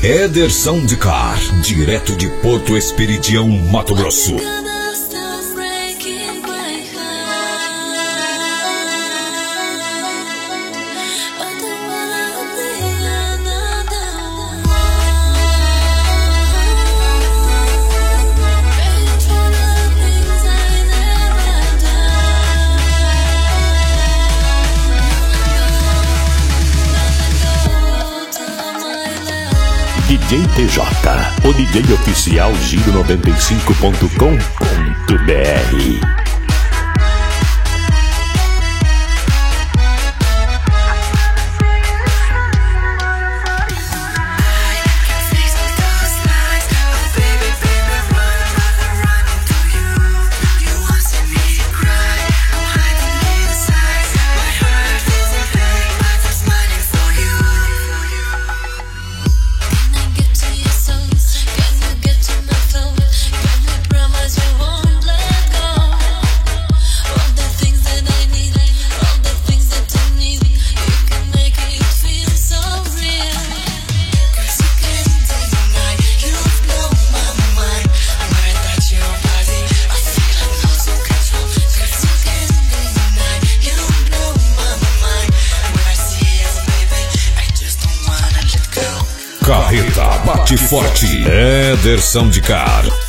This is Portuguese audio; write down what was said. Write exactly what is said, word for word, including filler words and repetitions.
Éder Soundcar, direto de Porto Esperidião, Mato Grosso. D J T J, o D J oficial Giro noventa e cinco ponto com ponto B R. Carreta bate forte. Éder Soundcar.